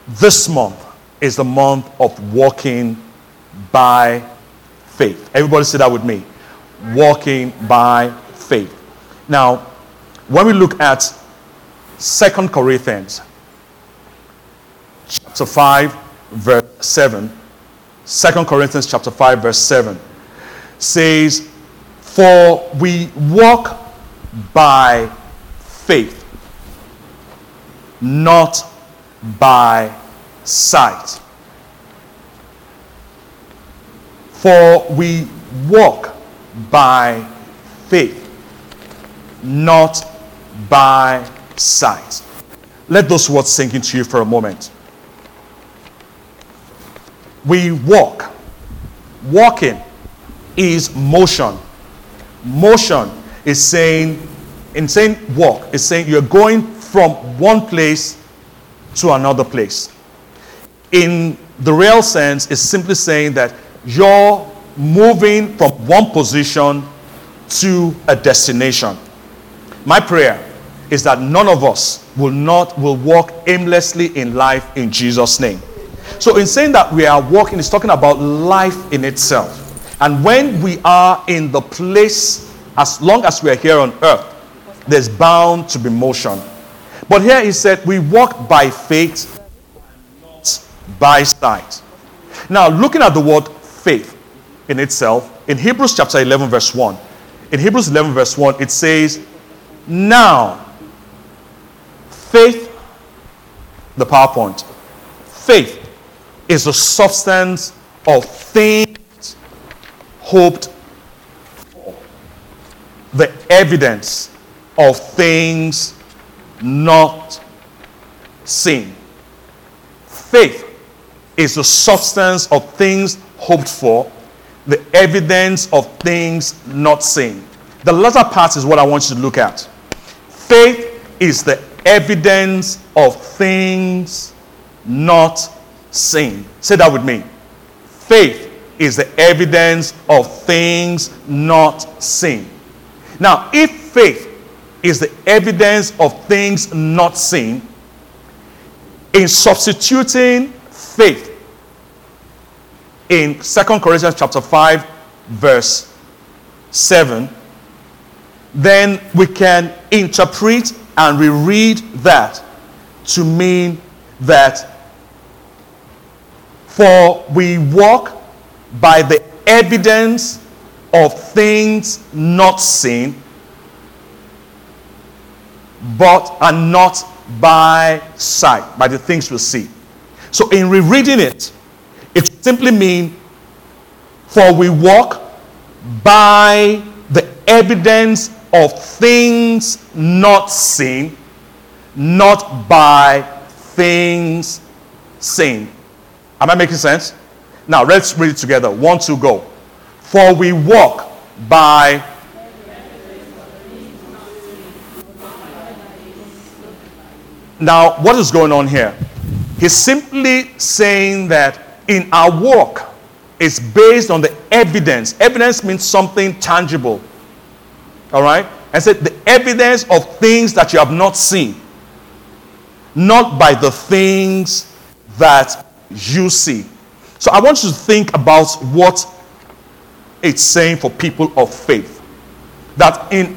This month is the month of walking by faith. Everybody say that with me. Walking by faith. Now, when we look at 2 Corinthians chapter 5 verse 7, 2 Corinthians chapter 5 verse 7 says, for we walk by faith, not by sight. For we walk by faith, not by sight. Let those words sink into you for a moment. We walk. Walking is motion. Motion is saying, in saying walk, is saying you're going from one place to another place. In the real sense, it's simply saying that you're moving from one position to a destination. My prayer is that none of us will walk aimlessly in life in Jesus' name. So in saying that we are walking, it's talking about life in itself. And when we are in the place, as long as we are here on earth, there's bound to be motion. But here he said, we walk by faith, not by sight. Now, looking at the word faith in itself, in Hebrews chapter 11 verse 1, in Hebrews 11 verse 1, it says, now, faith, the PowerPoint, faith is the substance of things hoped for, the evidence of things not seen. Faith is the substance of things hoped for, the evidence of things not seen. The latter part is what I want you to look at. Faith is the evidence of things not seen. Say that with me. Faith is the evidence of things not seen. Now, if faith is the evidence of things not seen, in substituting faith in 2 Corinthians chapter 5 verse 7, then we can interpret and reread that to mean that for we walk by the evidence of things not seen, but are not by sight, by the things we see. So in rereading it, it simply means, for we walk by the evidence of things not seen, not by things seen. Am I making sense? Now let's read it together. 1, 2, go. For we walk by. Now, what is going on here? He's simply saying that in our walk, it's based on the evidence. Evidence means something tangible. All right? And said the evidence of things that you have not seen, not by the things that you see. So I want you to think about what it's saying for people of faith. That in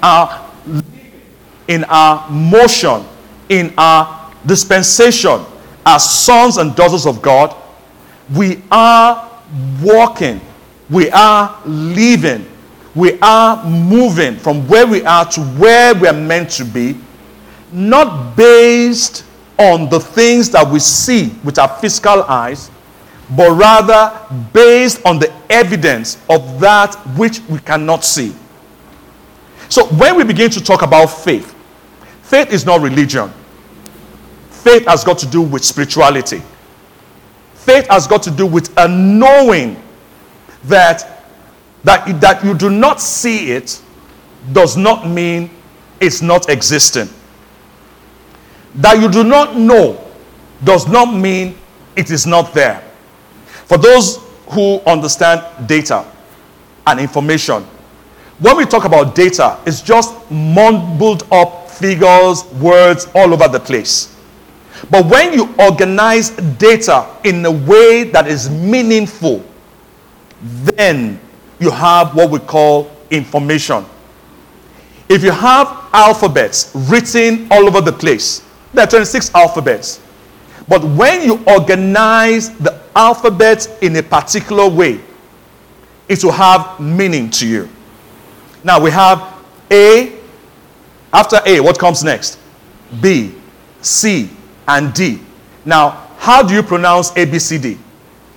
our motion, in our dispensation as sons and daughters of God, we are walking, we are living, we are moving from where we are to where we are meant to be, not based on the things that we see with our physical eyes, but rather based on the evidence of that which we cannot see. So when we begin to talk about faith, faith is not religion. Faith has got to do with spirituality. Faith has got to do with a knowing that you do not see it does not mean it's not existing. That you do not know does not mean it is not there. For those who understand data and information, when we talk about data, it's just mumbled up figures, words all over the place. But when you organize data in a way that is meaningful, then you have what we call information. If you have alphabets written all over the place, there are 26 alphabets. But when you organize the alphabet in a particular way, it will have meaning to you. Now we have A. After A, what comes next? B, C, and D. Now, how do you pronounce A, B, C, D?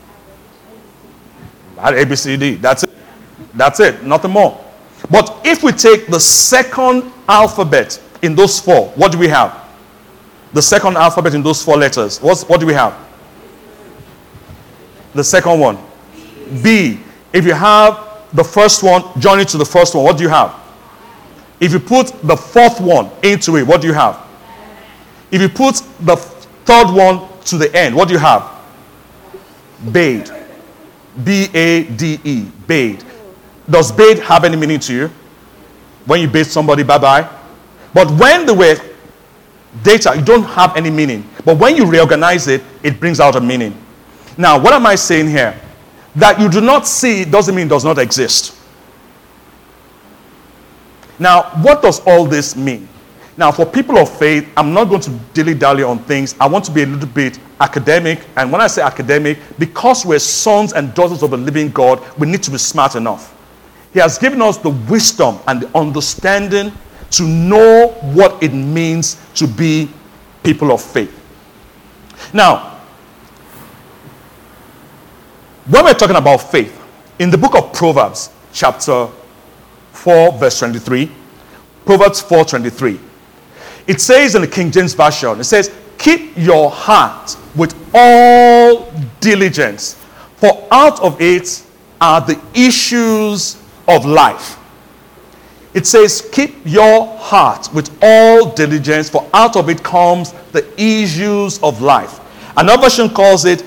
A, B, C, D. That's it. That's it. Nothing more. But if we take the second alphabet in those four, what do we have? The second alphabet in those four letters. What do we have? The second one. B. If you have the first one, join it to the first one, what do you have? If you put the fourth one into it, what do you have? If you put the third one to the end, what do you have? Bade. B-A-D-E. Bade. Does bade have any meaning to you? When you bade somebody bye-bye? But when they were data, you don't have any meaning. But when you reorganize it, it brings out a meaning. Now, what am I saying here? That you do not see doesn't mean it does not exist. Now, what does all this mean? Now, for people of faith, I'm not going to dilly-dally on things. I want to be a little bit academic. And when I say academic, because we're sons and daughters of the living God, we need to be smart enough. He has given us the wisdom and the understanding to know what it means to be people of faith. Now, when we're talking about faith, in the book of Proverbs, chapter 4, verse 23, Proverbs 4:23, it says in the King James Version, it says, keep your heart with all diligence, for out of it are the issues of life. It says, keep your heart with all diligence, for out of it comes the issues of life. Another version calls it,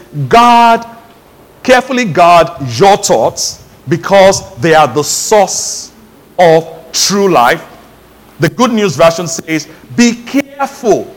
carefully guard your thoughts, because they are the source of true life. The Good News Version says, be careful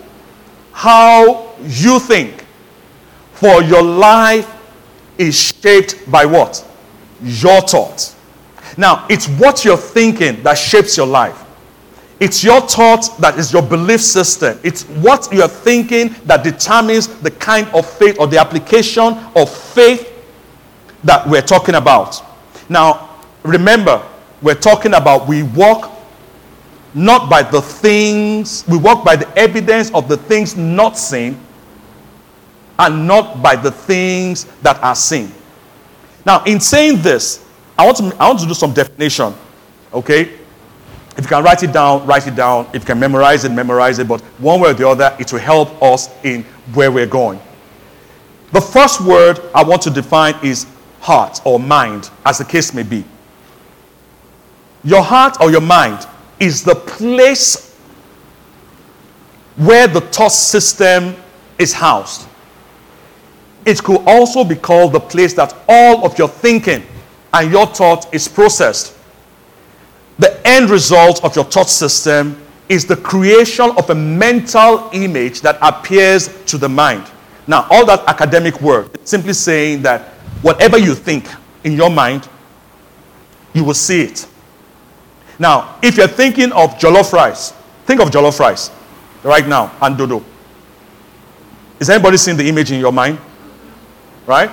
how you think, for your life is shaped by what? Your thoughts. Now, it's what you're thinking that shapes your life. It's your thought that is your belief system. It's what you're thinking that determines the kind of faith or the application of faith that we're talking about. Now, remember, we're talking about we walk not by the things, we walk by the evidence of the things not seen, and not by the things that are seen. Now, in saying this, I want to do some definition, okay? If you can write it down, write it down. If you can memorize it, but one way or the other, it will help us in where we're going. The first word I want to define is heart or mind, as the case may be. Your heart or your mind is the place where the thought system is housed. It could also be called the place that all of your thinking and your thought is processed. The end result of your thought system is the creation of a mental image that appears to the mind. Now, all that academic work is simply saying that whatever you think in your mind, you will see it. Now, if you're thinking of jollof rice, think of jollof rice right now and dodo. Is anybody seeing the image in your mind? Right?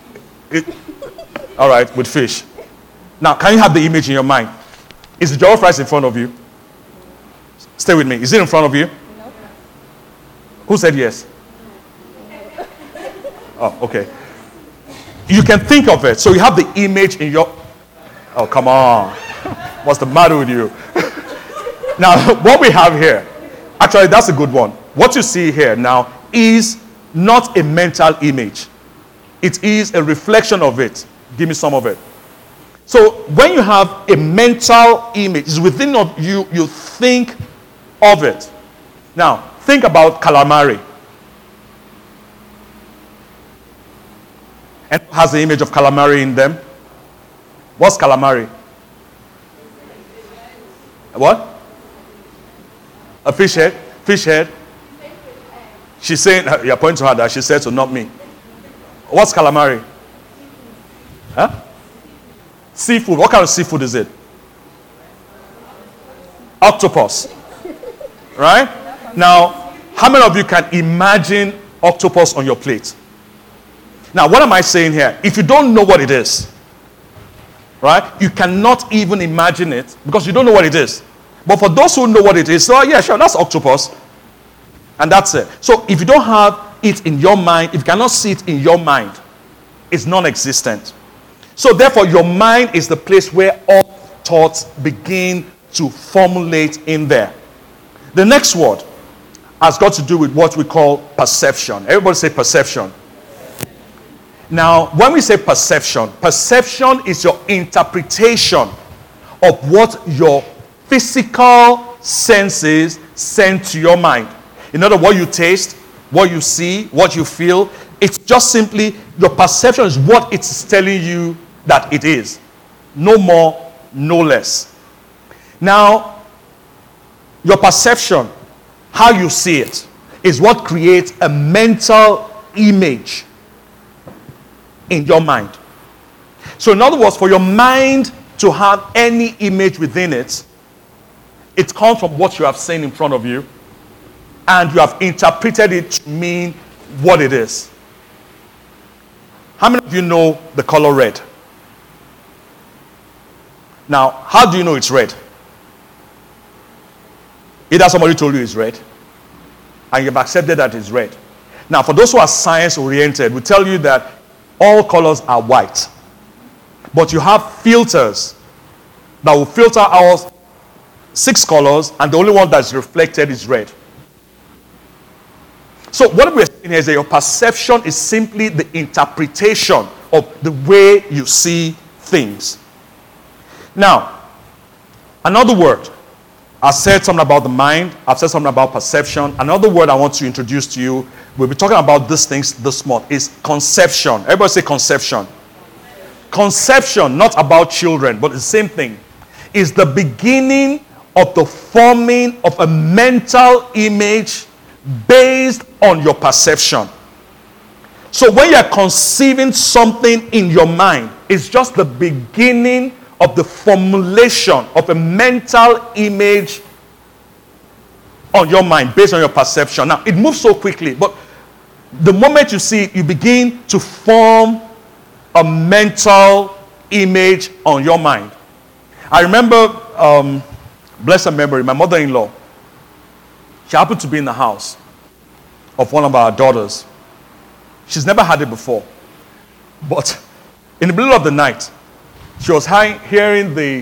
All right, with fish. Now, can you have the image in your mind? Is the jollof rice in front of you? Stay with me. Is it in front of you? No. Who said yes? Oh, okay. You can think of it. So you have the image in your... Oh, come on. What's the matter with you? Now, what we have here, actually, that's a good one. What you see here now is not a mental image. It is a reflection of it. Give me some of it. So when you have a mental image, it's within you, you think of it. Now, think about calamari. And it has the image of calamari in them. What's calamari? What? A fish head? Fish head? She's saying, you're pointing to her that she said so, not me. What's calamari? Huh? Seafood. What kind of seafood is it? Octopus. Right? Now, how many of you can imagine octopus on your plate? Now, what am I saying here? If you don't know what it is, right, you cannot even imagine it because you don't know what it is. But for those who know what it is, so yeah, sure, that's octopus. And that's it. So if you don't have it in your mind, if you cannot see it in your mind, it's non-existent. So therefore, your mind is the place where all thoughts begin to formulate in there. The next word has got to do with what we call perception. Everybody say perception. Now, when we say perception, perception is your interpretation of what your physical senses send to your mind. In other words, what you taste, what you see, what you feel, it's just simply your perception is what it's telling you that it is. No more, no less. Now, your perception, how you see it, is what creates a mental image in your mind. So in other words, for your mind to have any image within it, it comes from what you have seen in front of you, and you have interpreted it to mean what it is. How many of you know the color red? Now, how do you know it's red? Either somebody told you it's red, and you've accepted that it's red. Now, for those who are science-oriented, we tell you that all colors are white. But you have filters that will filter out 6 colors, and the only one that's reflected is red. So what we're saying here is that your perception is simply the interpretation of the way you see things. Now, another word. I said something about the mind. I've said something about perception. Another word I want to introduce to you, we'll be talking about these things this month, is conception. Everybody say conception. Conception, not about children, but the same thing, is the beginning of the forming of a mental image based on your perception. So when you're conceiving something in your mind, it's just the beginning of the formulation of a mental image on your mind based on your perception. Now, it moves so quickly, but the moment you see it, you begin to form a mental image on your mind. I remember, bless her memory, my mother-in-law, she happened to be in the house of one of our daughters. She's never had it before. But in the middle of the night, she was hearing the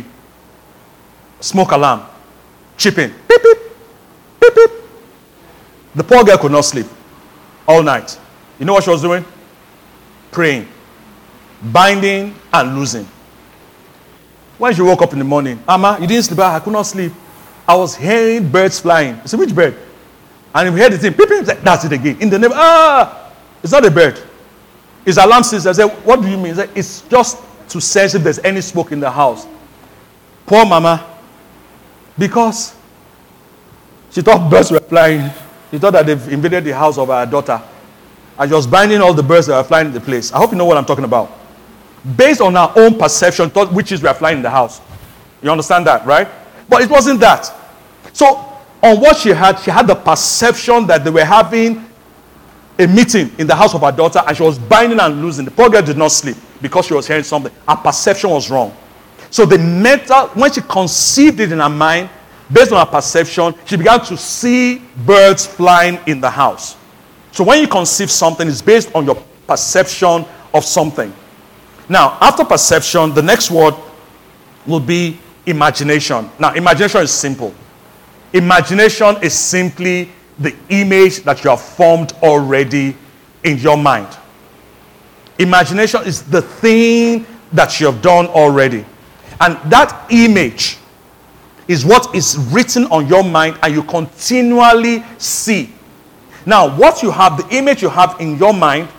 smoke alarm chipping. Beep, beep, beep, beep. The poor girl could not sleep all night. You know what she was doing? Praying, binding and loosing. When she woke up in the morning, Amma, you didn't sleep? I could not sleep. I was hearing birds flying. I said, which bird? And we heard the thing, beep, beep. That's it again. In the name, it's not a bird. It's alarm system. I said, what do you mean? Said, it's just to sense if there's any smoke in the house. Poor mama, because she thought birds were flying. She thought that they've invaded the house of her daughter. And she was binding all the birds that were flying in the place. I hope you know what I'm talking about. Based on her own perception, thought witches were flying in the house. You understand that, right? But it wasn't that. So, on what she had the perception that they were having a meeting in the house of her daughter, and she was binding and loosing. The poor girl did not sleep because she was hearing something. Her perception was wrong. So the mental, when she conceived it in her mind, based on her perception, she began to see birds flying in the house. So when you conceive something, it's based on your perception of something. Now, after perception, the next word will be imagination. Now, imagination is simple. Imagination is simply the image that you have formed already in your mind. Imagination is the thing that you have done already. And that image is what is written on your mind and you continually see. Now, what you have, the image you have in your mind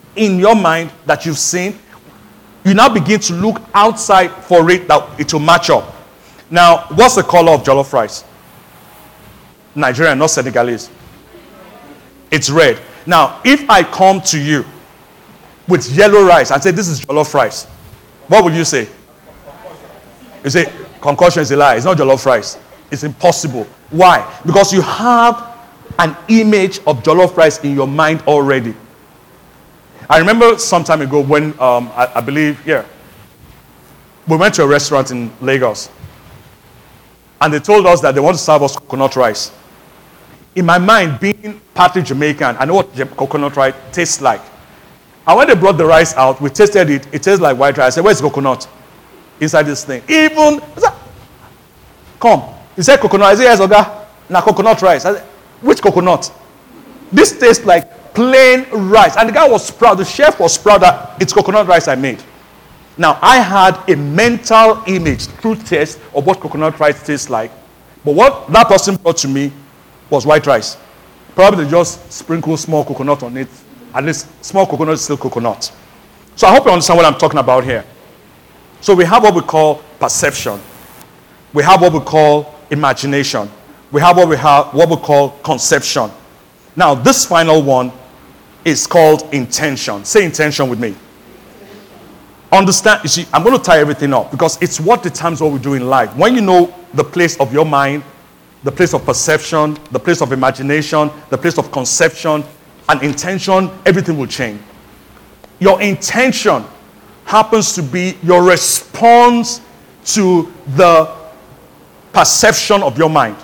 that you've seen, you now begin to look outside for it that it will match up. Now, what's the color of jollof rice? Nigerian, not Senegalese. It's red. Now, if I come to you with yellow rice and say, this is jollof rice, what would you say? You say, concoction is a lie. It's not jollof rice. It's impossible. Why? Because you have an image of jollof rice in your mind already. I remember some time ago when, I believe, we went to a restaurant in Lagos. And they told us that they want to serve us coconut rice. In my mind, being partly Jamaican, I know what coconut rice tastes like. And when they brought the rice out, we tasted it. It tastes like white rice. I said, where's coconut? Inside this thing. Even, come. He said coconut. I said, yes, Oga. Now coconut rice. I said, which coconut? This tastes like plain rice. And the guy was proud. The chef was proud that it's coconut rice I made. Now, I had a mental image through taste of what coconut rice tastes like. But what that person brought to me was white rice. Probably they just sprinkle small coconut on it. At least small coconut is still coconut. So I hope you understand what I'm talking about here. So we have what we call perception. We have what we call imagination. We have what we call conception. Now, this final one is called intention. Say intention with me. Understand, you see, I'm going to tie everything up because it's what determines what we do in life. When you know the place of your mind, the place of perception, the place of imagination, the place of conception, and intention, everything will change. Your intention happens to be your response to the perception of your mind.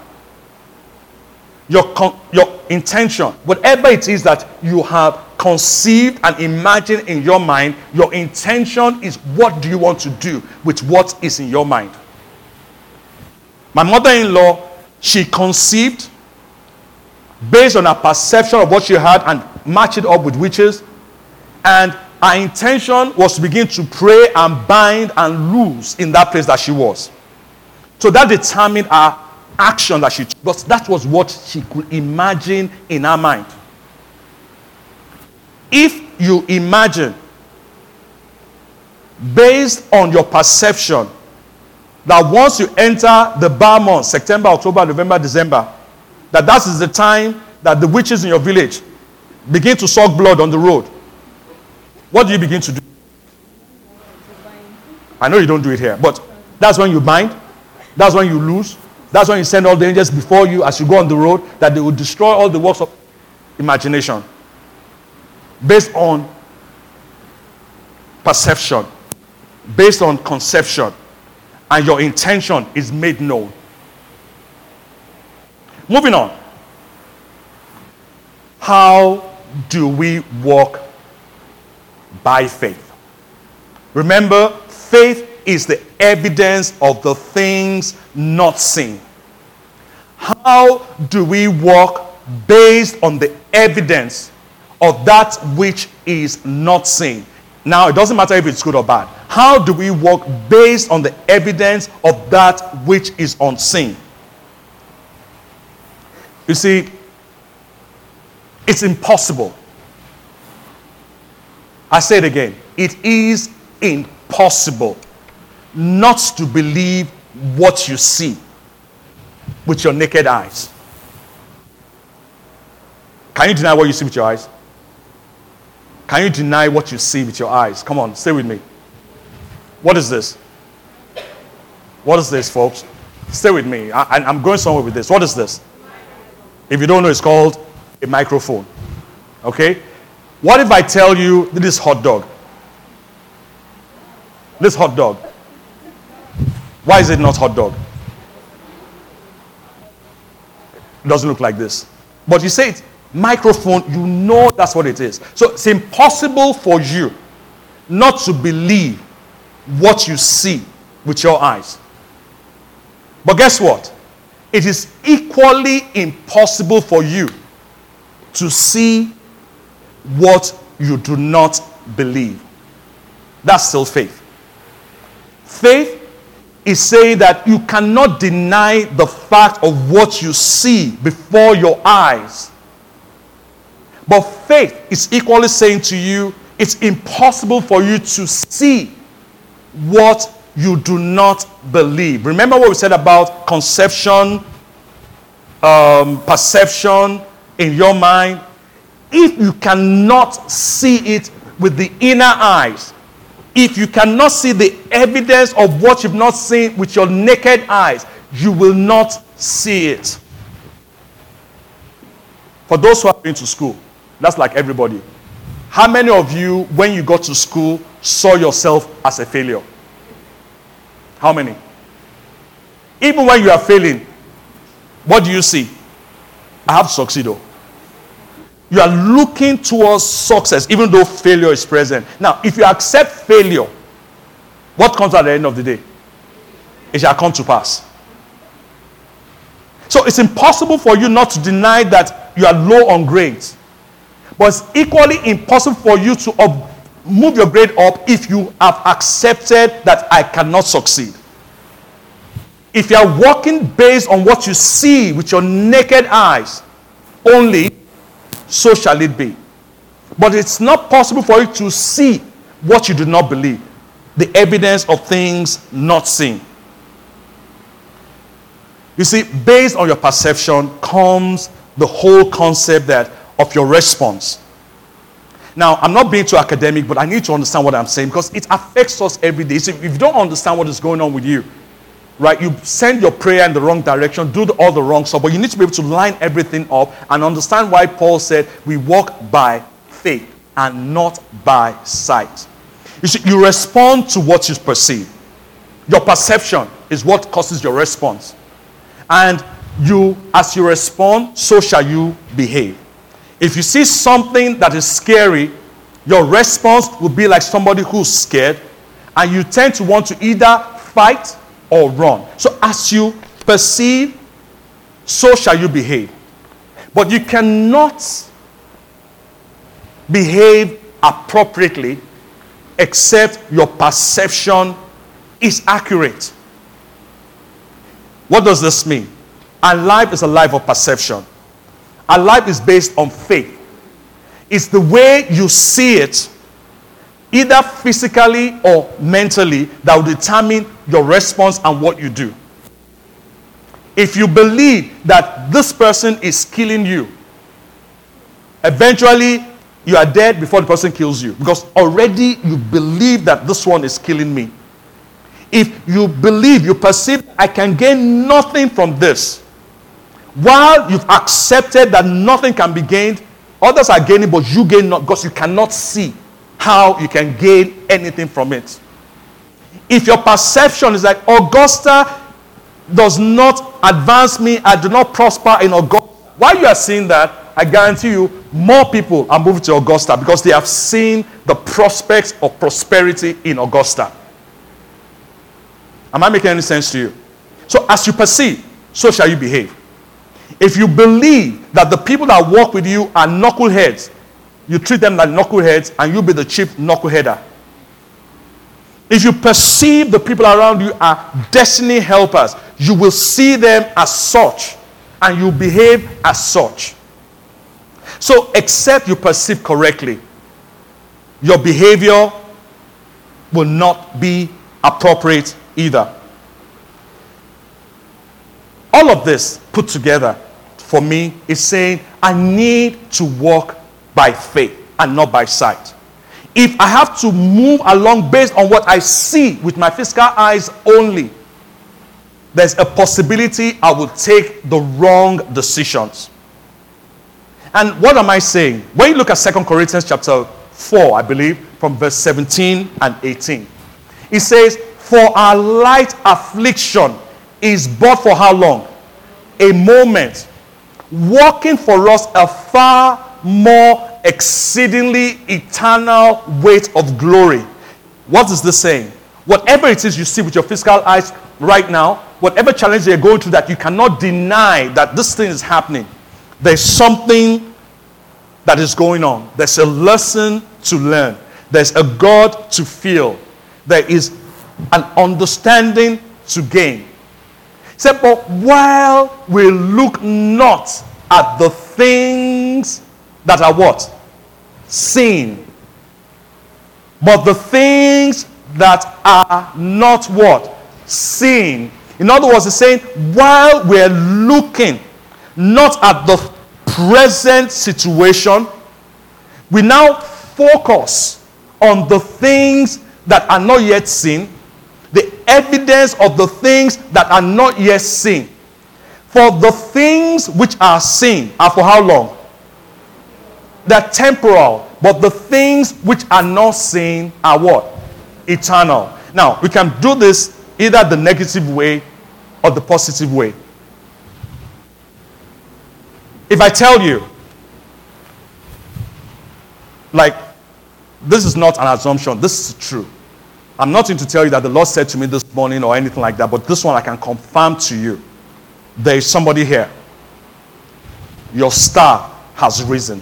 Your intention, whatever it is that you have conceived and imagined in your mind, your intention is what do you want to do with what is in your mind. My mother-in-law, she conceived based on her perception of what she had and matched it up with witches, and her intention was to begin to pray and bind and loose in that place that she was. So that determined her action that she took, because that was what she could imagine in her mind. If you imagine based on your perception that once you enter the bar month, September, October, November, December, that is the time that the witches in your village begin to suck blood on the road, what do you begin to do? I know you don't do it here, but that's when you bind, that's when you lose, that's when you send all the angels before you as you go on the road, that they will destroy all the works of imagination based on perception, based on conception, and your intention is made known. Moving on. How do we walk by faith? Remember, faith is the evidence of the things not seen. How do we walk based on the evidence of that which is not seen? Now, it doesn't matter if it's good or bad. How do we walk based on the evidence of that which is unseen? You see, it's impossible. I say it again. It is impossible not to believe what you see with your naked eyes. Can you deny what you see with your eyes? Can you deny what you see with your eyes? Come on, stay with me. What is this? What is this, folks? Stay with me. I'm going somewhere with this. What is this? If you don't know, it's called a microphone. Okay? What if I tell you this hot dog? This hot dog. Why is it not hot dog? It doesn't look like this. But you say it's microphone, you know that's what it is. So it's impossible for you not to believe what you see with your eyes. But guess what? It is equally impossible for you to see what you do not believe. That's still faith. Faith is saying that you cannot deny the fact of what you see before your eyes. But faith is equally saying to you, it's impossible for you to see what you do not believe. Remember what we said about conception, perception in your mind? if you cannot see it with the inner eyes, if you cannot see the evidence of what you've not seen with your naked eyes, you will not see it. For those who have been to school, that's like everybody. How many of you, when you got to school, saw yourself as a failure? How many? Even when you are failing, what do you see? I have to succeed. You are looking towards success, even though failure is present. Now, if you accept failure, what comes at the end of the day? It shall come to pass. So it's impossible for you not to deny that you are low on grades. But it's equally impossible for you to move your grade up if you have accepted that I cannot succeed. If you are walking based on what you see with your naked eyes only, so shall it be. But it's not possible for you to see what you do not believe, the evidence of things not seen. You see, based on your perception comes the whole concept of your response. Now, I'm not being too academic, but I need to understand what I'm saying because it affects us every day. So if you don't understand what is going on with you, right, you send your prayer in the wrong direction, do all the wrong stuff, but you need to be able to line everything up and understand why Paul said we walk by faith and not by sight. You see, you respond to what you perceive. Your perception is what causes your response. And as you respond, so shall you behave. If you see something that is scary, your response will be like somebody who's scared, and you tend to want to either fight or run. So as you perceive, so shall you behave. But you cannot behave appropriately except your perception is accurate. What does this mean? Our life is a life of perception. Our life is based on faith. It's the way you see it, either physically or mentally, that will determine your response and what you do. If you believe that this person is killing you, eventually you are dead before the person kills you, because already you believe that this one is killing me. If you believe, you perceive, I can gain nothing from this, while you've accepted that nothing can be gained, others are gaining, but you gain not, because you cannot see how you can gain anything from it. If your perception is like, Augusta does not advance me, I do not prosper in Augusta, while you are seeing that, I guarantee you, more people are moving to Augusta because they have seen the prospects of prosperity in Augusta. Am I making any sense to you? So as you perceive, so shall you behave. If you believe that the people that work with you are knuckleheads, you treat them like knuckleheads and you be the chief knuckleheader. If you perceive the people around you are destiny helpers, you will see them as such and you behave as such. So except you perceive correctly, your behavior will not be appropriate either. All of this put together for me is saying I need to walk by faith and not by sight. If I have to move along based on what I see with my physical eyes only, there's a possibility I will take the wrong decisions. And what am I saying? When you look at 2 Corinthians chapter 4, I believe, from verse 17 and 18, it says, for our light affliction is but for how long? A moment. Working for us a far more exceedingly eternal weight of glory. What is this saying? Whatever it is you see with your physical eyes right now, whatever challenge you're going through that you cannot deny that this thing is happening, there's something that is going on. There's a lesson to learn. There's a God to feel. There is an understanding to gain. Except, but while we look not at the things that are what? Seen. But the things that are not what? Seen. In other words, it's saying, while we're looking not at the present situation, We now focus on the things that are not yet seen, the evidence of the things that are not yet seen. For the things which are seen are for how long? They're temporal. But the things which are not seen are what? Eternal. Now, we can do this either the negative way or the positive way. If I tell you, like, this is not an assumption, this is true. I'm not going to tell you that the Lord said to me this morning or anything like that, but this one I can confirm to you. There is somebody here. Your star has risen.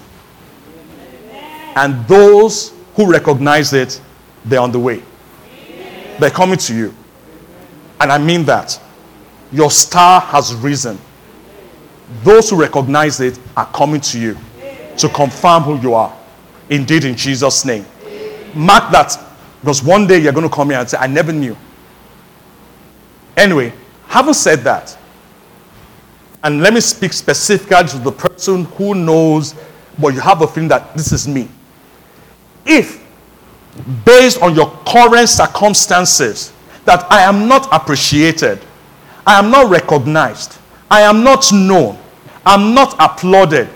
And those who recognize it, they're on the way. They're coming to you. And I mean that. Your star has risen. Those who recognize it are coming to you to confirm who you are. Indeed, in Jesus' name. Mark that, because one day you're going to come here and say, I never knew. Anyway, having said that, and let me speak specifically to the person who knows, but you have a feeling that this is me. If, based on your current circumstances, that I am not appreciated, I am not recognized, I am not known, I'm not applauded,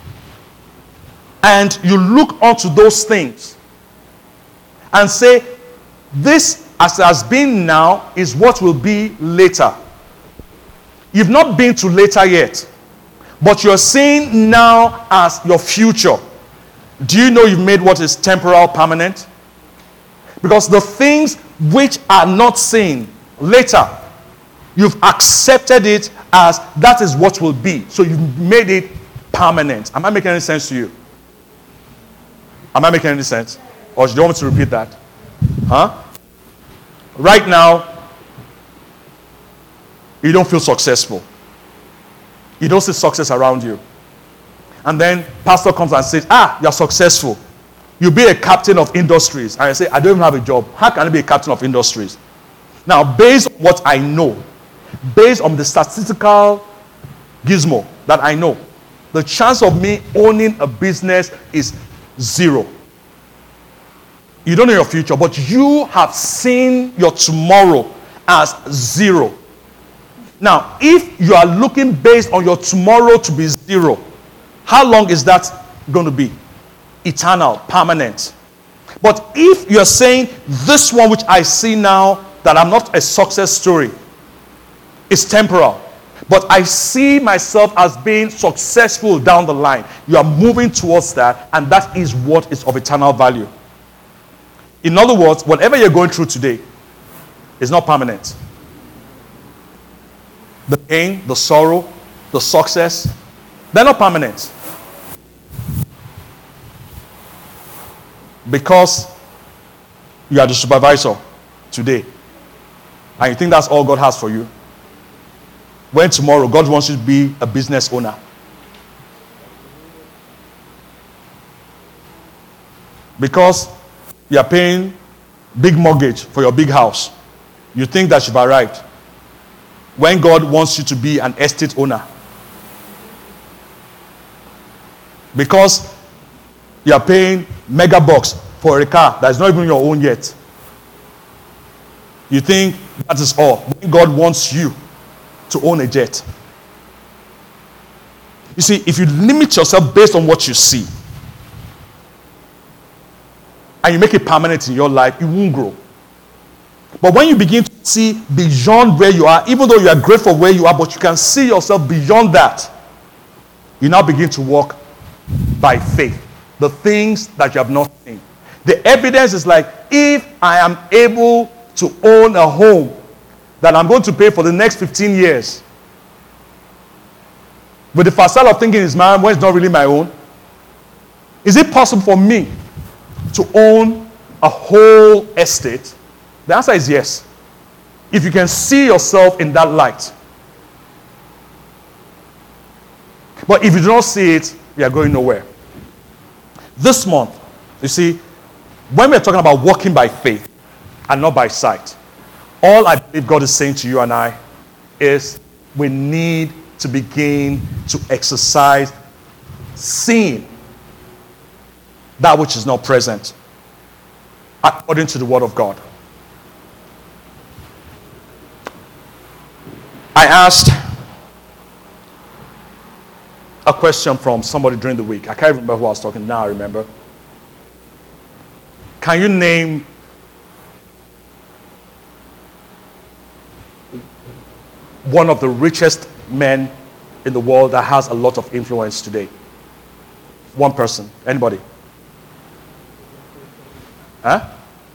and you look onto those things and say, this as it has been now is what will be later. You've not been to later yet, but you're seeing now as your future. Do you know you've made what is temporal permanent? Because the things which are not seen later, you've accepted it as that is what will be. So you've made it permanent. Am I making any sense to you? Am I making any sense? Or do you want me to repeat that? Huh? Right now, you don't feel successful. You don't see success around you. And then pastor comes and says, you're successful. You'll be a captain of industries. And I say, I don't even have a job. How can I be a captain of industries? Now, based on what I know, based on the statistical gizmo that I know, the chance of me owning a business is 0. You don't know your future, but you have seen your tomorrow as 0. Now, if you are looking based on your tomorrow to be 0, how long is that going to be? Eternal, permanent. But if you're saying this one which I see now, that I'm not a success story, is temporal, but I see myself as being successful down the line, you are moving towards that, and that is what is of eternal value. In other words, whatever you're going through today is not permanent. The pain, the sorrow, the success, they're not permanent. Because you are the supervisor today, and you think that's all God has for you. When tomorrow God wants you to be a business owner. Because you are paying big mortgage for your big house, you think that should be right. When God wants you to be an estate owner. Because you are paying mega bucks for a car that is not even your own yet. You think that is all. When God wants you to own a jet. You see, if you limit yourself based on what you see, and you make it permanent in your life, you won't grow. But when you begin to see beyond where you are, even though you are grateful where you are, but you can see yourself beyond that, you now begin to walk by faith. The things that you have not seen. The evidence is like, if I am able to own a home that I'm going to pay for the next 15 years, with the facade of thinking it's mine when it's not really my own, is it possible for me to own a whole estate? The answer is yes. If you can see yourself in that light. But if you do not see it, you are going nowhere. This month, you see, when we're talking about walking by faith and not by sight, all I believe God is saying to you and I is we need to begin to exercise seeing. that which is not present, according to the word of God. I asked a question from somebody during the week. I can't remember who I was talking to. Now I remember. Can you name one of the richest men in the world that has a lot of influence today? One person. Anybody? Huh?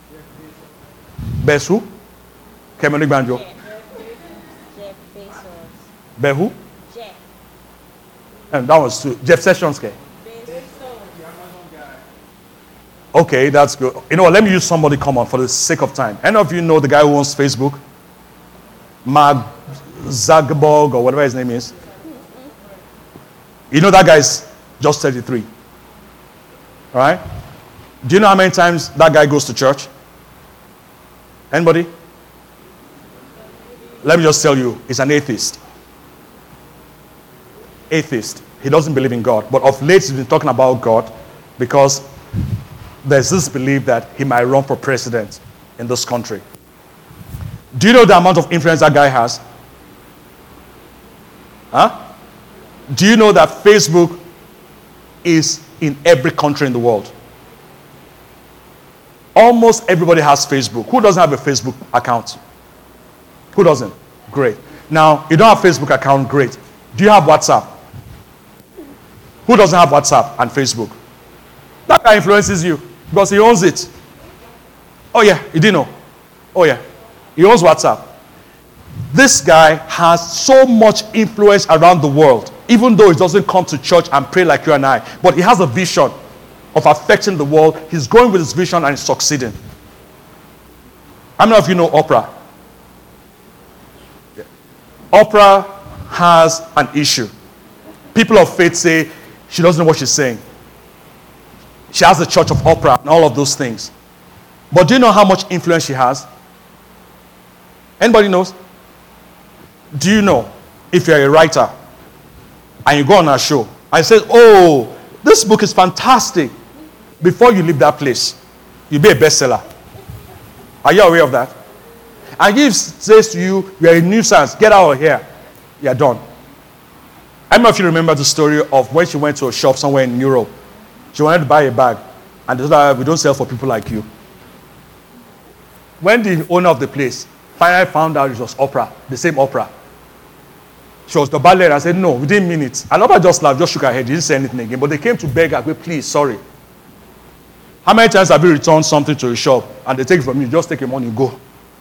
Best who? Kemeni Banjo. Jeff Bezos. Be who? Jeff And that was two. Jeff Sessions. Okay. Bezos. Okay, that's good. You know what? Let me use somebody common for the sake of time. Any of you know the guy who owns Facebook? Mark Zuckerberg or whatever his name is. You know that guy's just 33. All right? Do you know how many times that guy goes to church? Anybody? Let me just tell you, he's an atheist. Atheist. He doesn't believe in God. But of late, he's been talking about God because there's this belief that he might run for president in this country. Do you know the amount of influence that guy has? Huh? Do you know that Facebook is in every country in the world? Almost everybody has Facebook. Who doesn't have a Facebook account? Who doesn't? Great. Now, you don't have a Facebook account, great. Do you have WhatsApp? Who doesn't have WhatsApp and Facebook? That guy influences you because he owns it. Oh yeah, you didn't know. Oh yeah, he owns WhatsApp. This guy has so much influence around the world, even though he doesn't come to church and pray like you and I. But he has a vision of affecting the world. He's going with his vision and he's succeeding. How many of you know Oprah? Yeah. Oprah has an issue. People of faith say she doesn't know what she's saying. She has the church of Oprah and all of those things. But do you know how much influence she has? Anybody knows? Do you know if you're a writer and you go on a show and say, oh, this book is fantastic, before you leave that place, you'll be a bestseller? Are you aware of that? And he says to you, you're a nuisance, get out of here, you're done. I don't know if you remember the story of when she went to a shop somewhere in Europe. She wanted to buy a bag, and they told her, we don't sell for people like you. When the owner of the place finally found out it was Oprah, the same Oprah, she was the ballet and said, no, we didn't mean it. And Oprah just laughed, just shook her head, didn't say anything again. But they came to beg her, please, sorry. How many times have you returned something to a shop and they take it from you, just take your money and go?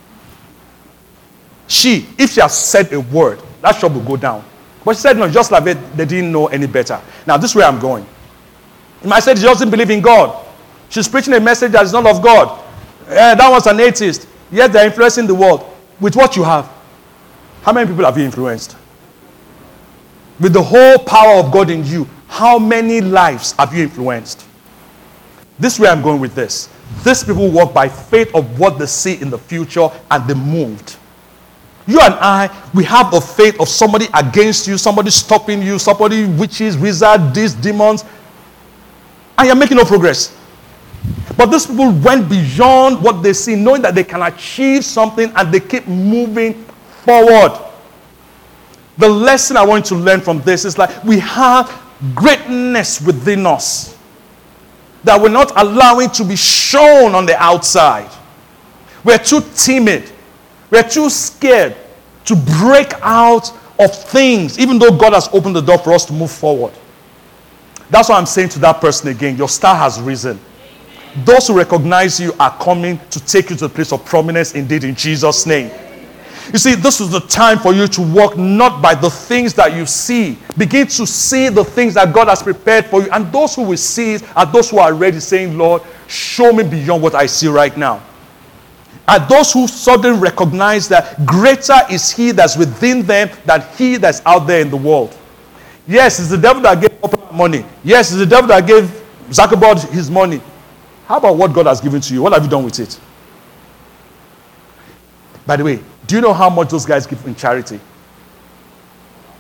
If she has said a word, that shop will go down. But she said, no, just like they didn't know any better. Now, this is where I'm going. You might say she doesn't believe in God. She's preaching a message that is not of God. That was an atheist. Yet they're influencing the world with what you have. How many people have you influenced? With the whole power of God in you, how many lives have you influenced? This is where I'm going with this. These people walk by faith of what they see in the future and they moved. You and I, we have the faith of somebody against you, somebody stopping you, somebody witches, wizards, these demons, and you're making no progress. But these people went beyond what they see, knowing that they can achieve something, and they keep moving forward. The lesson I want you to learn from this is like we have greatness within us that we're not allowing to be shown on the outside. We're too timid. We're too scared to break out of things, even though God has opened the door for us to move forward. That's why I'm saying to that person again, your star has risen. Those who recognize you are coming to take you to a place of prominence indeed in Jesus' name. You see, this is the time for you to walk not by the things that you see. Begin to see the things that God has prepared for you. And those who will see it are those who are ready, saying, Lord, show me beyond what I see right now. And those who suddenly recognize that greater is he that's within them than he that's out there in the world. Yes, it's the devil that gave Oprah money. Yes, it's the devil that gave Zuckerberg his money. How about what God has given to you? What have you done with it? By the way, do you know how much those guys give in charity?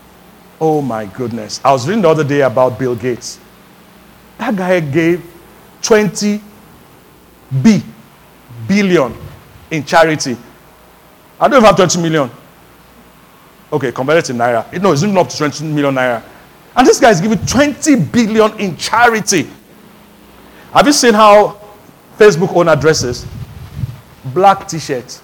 Oh my goodness. I was reading the other day about Bill Gates. That guy gave 20 billion in charity. I don't even have 20 million. Okay, convert it to naira. No, it's even up to 20 million naira. And this guy is giving 20 billion in charity. Have you seen how Facebook owner dresses? Black t-shirt.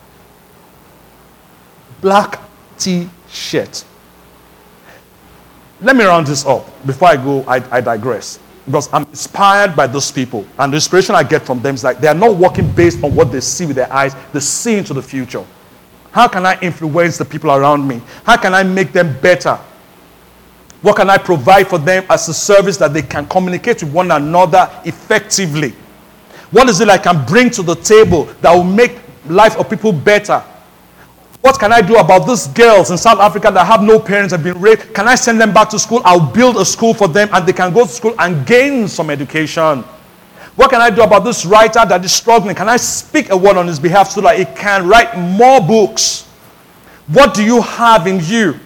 Black t-shirt. Let me round this up. Before I go, I digress. Because I'm inspired by those people. And the inspiration I get from them is like they are not working based on what they see with their eyes. They see into the future. How can I influence the people around me? How can I make them better? What can I provide for them as a service that they can communicate with one another effectively? What is it I can bring to the table that will make life of people better? What can I do about these girls in South Africa that have no parents and been raped? Can I send them back to school? I'll build a school for them and they can go to school and gain some education. What can I do about this writer that is struggling? Can I speak a word on his behalf so that he can write more books? What do you have in you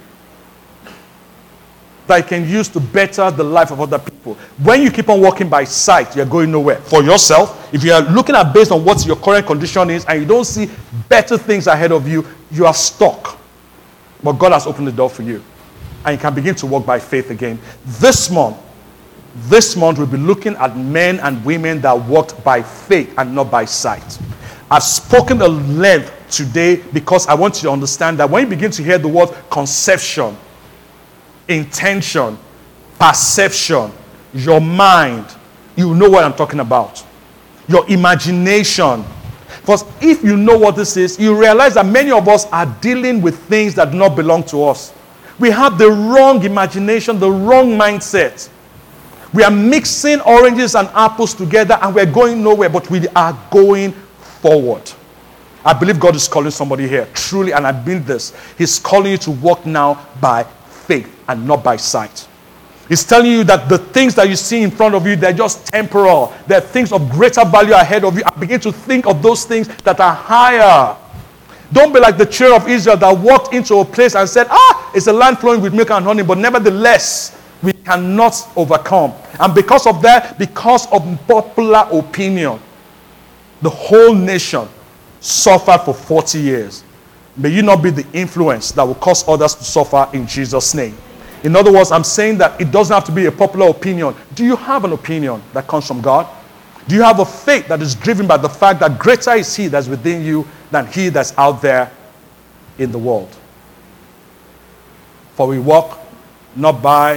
that you can use to better the life of other people? When you keep on walking by sight, you're going nowhere. For yourself, if you are looking at based on what your current condition is and you don't see better things ahead of you, you are stuck. But God has opened the door for you. And you can begin to walk by faith again. This month, we'll be looking at men and women that walked by faith and not by sight. I've spoken at length today because I want you to understand that when you begin to hear the word conception, intention, perception, your mind, you know what I'm talking about. Your imagination. Because if you know what this is, you realize that many of us are dealing with things that do not belong to us. We have the wrong imagination, the wrong mindset. We are mixing oranges and apples together and we're going nowhere, but we are going forward. I believe God is calling somebody here, truly, and I mean this. He's calling you to walk now by faith and not by sight. He's telling you that the things that you see in front of you, they're just temporal. They're things of greater value ahead of you. And begin to think of those things that are higher. Don't be like the children of Israel that walked into a place and said, it's a land flowing with milk and honey, but nevertheless, we cannot overcome. And because of that, because of popular opinion, the whole nation suffered for 40 years. May you not be the influence that will cause others to suffer in Jesus' name. In other words, I'm saying that it doesn't have to be a popular opinion. Do you have an opinion that comes from God? Do you have a faith that is driven by the fact that greater is He that's within you than he that's out there in the world? For we walk not by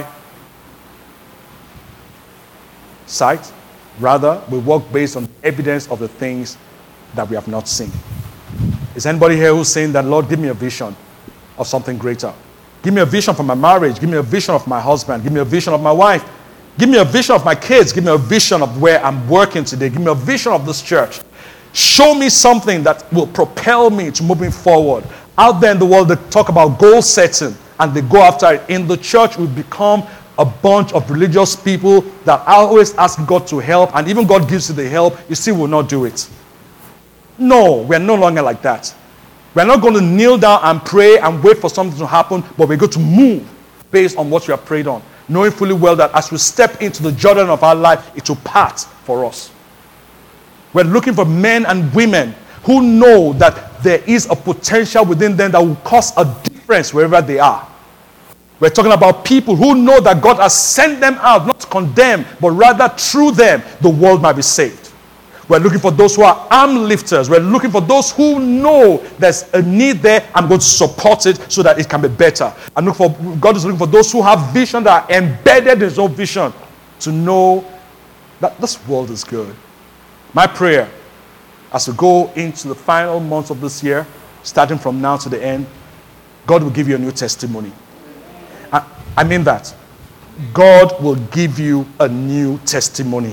sight, rather we walk based on evidence of the things that we have not seen. Is anybody here who's saying that, Lord, give me a vision of something greater? Give me a vision for my marriage. Give me a vision of my husband. Give me a vision of my wife. Give me a vision of my kids. Give me a vision of where I'm working today. Give me a vision of this church. Show me something that will propel me to moving forward. Out there in the world, they talk about goal setting and they go after it. In the church, we become a bunch of religious people that always ask God to help, and even God gives you the help, you still will not do it. No, we're no longer like that. We're not going to kneel down and pray and wait for something to happen, but we're going to move based on what we have prayed on, knowing fully well that as we step into the Jordan of our life, it will part for us. We're looking for men and women who know that there is a potential within them that will cause a difference wherever they are. We're talking about people who know that God has sent them out, not to condemn, but rather through them, the world might be saved. We're looking for those who are arm lifters. We're looking for those who know there's a need there. I'm going to support it so that it can be better. God is looking for those who have vision that are embedded in His own vision to know that this world is good. My prayer as we go into the final months of this year, starting from now to the end, God will give you a new testimony. I mean that. God will give you a new testimony.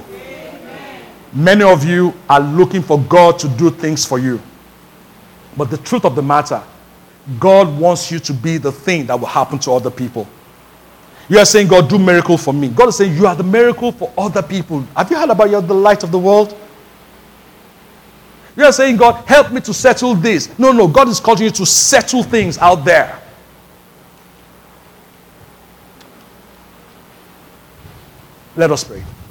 Many of you are looking for God to do things for you. But the truth of the matter, God wants you to be the thing that will happen to other people. You are saying, God, do miracle for me. God is saying, you are the miracle for other people. Have you heard about you're the light of the world? You are saying, God, help me to settle this. No, God is calling you to settle things out there. Let us pray.